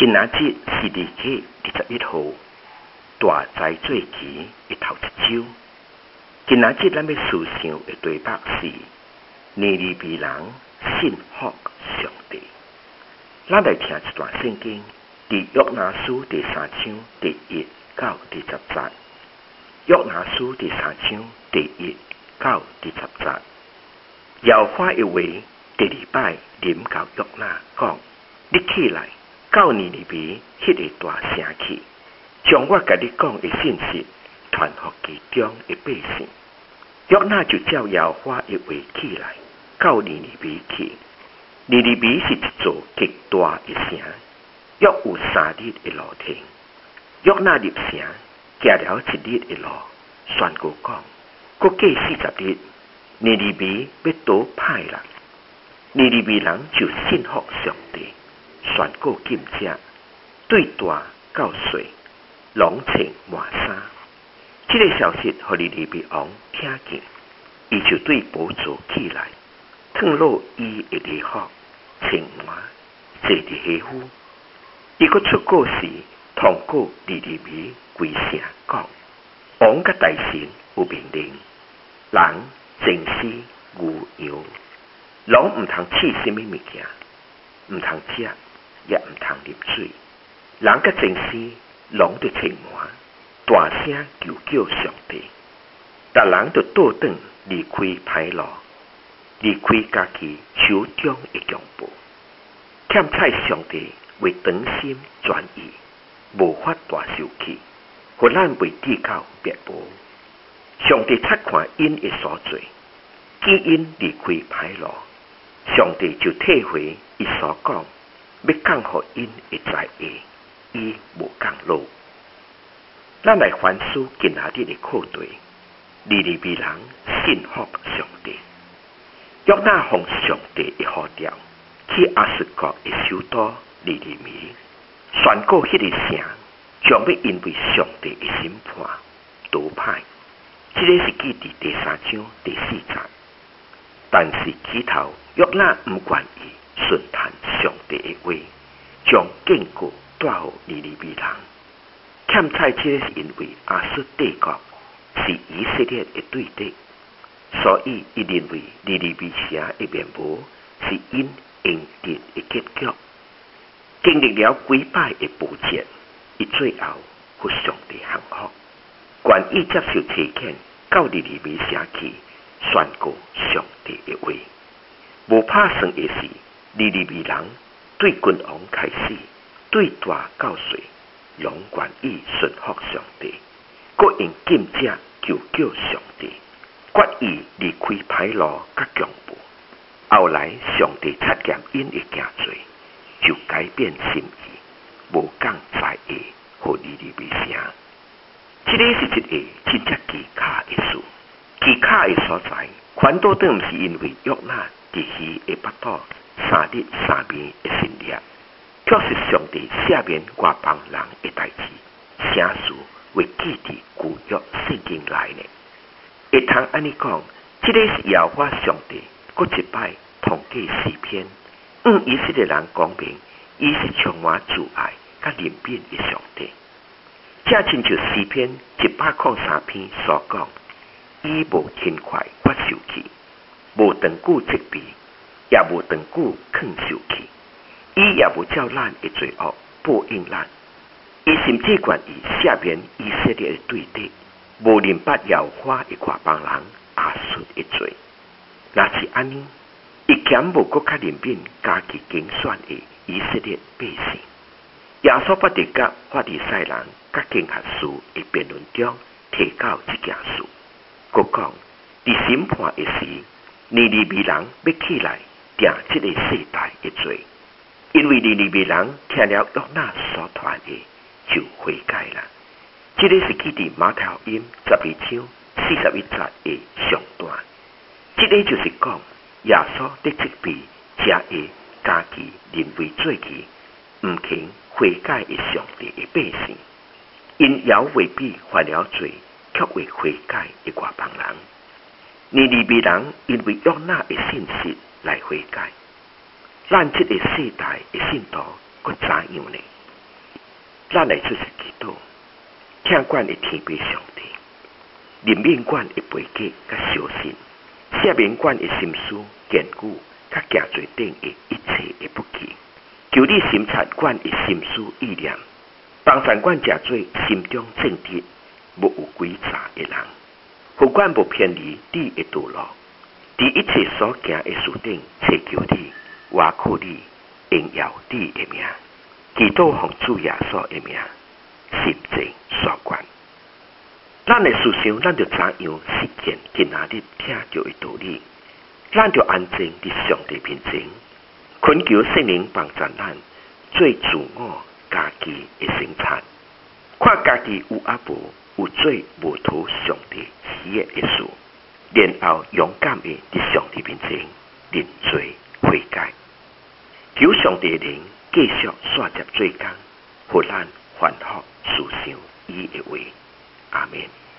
今仔日是2月21号，大灾做期的头一周。今仔日咱要思想的题目是尼尼微人信服上帝。咱来听一段圣经，伫约拿书第3章第1到第10节。约拿书第3章第1到第10节。耶和华的话第2摆临到约拿讲：你起来，到尼尼微迄个大城去，将我甲你讲的信息传予其中的百姓。约拿就照耶和华的话起来，到尼尼微去。尼尼微是一座极大的城，约有3日的路程。约拿入城，行了1日的路，宣告讲：过40日，尼尼微要倒歹人。尼尼微人就信服上帝，宣告禁止，对大到小，拢穿麻衫。这个消息互尼尼微王听见，伊就对宝座起来，脱落伊的礼服，穿麻，坐伫下府。伊阁出告时，通告尼尼微规城讲：王甲大臣有命令，人、祭司、牛羊，拢毋通饲什么物件，毋通食，也毋通啉水。人甲祭司拢得穿麻，大声求救上帝。逐人就倒转离开歹路，离开家己手中的强暴。欠菜上帝为长心专意，无法大受气，互咱未抵到别无。上帝察看因的所做，见因离开歹路，上帝就退回伊所讲，要降予因的灾厄，伊无降落。咱来反思今仔日的课题：尼尼微人信服上帝。约拿奉上帝的呼召，去亚述国的首都尼尼微，宣告迄个城将要因为上帝的审判倒歹。这个是记伫第3章第4节。但是起头约拿毋愿意顺从上帝的话，将建国带予尼尼微人。欠菜这个是因为亚述帝国是以色列的对敌，所以伊认为尼尼微城的灭亡是因应得的结局。经历了几摆的波折，伊最后互上帝降服，愿意接受提遣到尼尼微城去，宣告上帝的话。无拍算的是，尼尼微人对君王开始，对大到小，拢愿意顺服上帝，各用禁止求救上帝，决意离开歹路甲强暴。后来上帝察验因的行罪，就改变心意，无降灾厄互尼尼微城。这个是一个真正奇卡的事。奇卡的所在，反倒当毋是因为约拿伫鱼的腹肚3日3暝的训练，却是上帝赦免外邦人的代志，圣事会记伫旧约圣经内呢。会通安尼讲，这个是耶和华上帝搁一摆通过诗篇，以色列人讲明，伊是充满慈爱甲怜悯的上帝。正亲像诗篇103篇所讲，伊无轻快发受气，无长久责备，也无长久劝受气。伊也无照咱的罪恶报应咱。伊甚至愿意赦免以色列的对敌，无认捌耶和华的外邦人亚述的罪。若是安尼，伊减无搁较怜悯家己竞选的以色列百姓。耶稣巴得甲法利赛人甲经学士的辩论中提到这件事，佮讲伫审判的时，尼尼微人要起来定这个世代的罪，因为尼尼微人听了约拿所传的，就悔改了。这个是记伫马太福音12章41节的上段。这个就是讲耶稣在责备这个家己认为做去毋肯悔改的上帝的百姓，因犹未必犯了罪，却为悔改的外邦人。尼尼微人因为约拿的信息来悔改，咱这个世代的信徒佫怎样呢？ 咱来出是祈祷，听管的天父上帝，人民管的背景甲小心，下面管的心思坚固，甲行做顶的一切的不记，求你审察管的心思意念，帮助管食做心中正直，无有诡诈的人，互管无偏离你的道路，伫一切所行的事顶祈求你，挖苦你，荣耀你的名，祈祷奉主耶稣的名，心正所愿。咱的思想，咱就怎样实践今仔日听到的道理？咱就安静伫上帝面前，恳求圣灵帮助咱做自我家己的生产，看家己有啊无做无讨上帝喜悦的事，然后勇敢的伫上帝面前认罪悔改，求上帝的灵继续线接做工，互咱反复思想伊的话。阿们。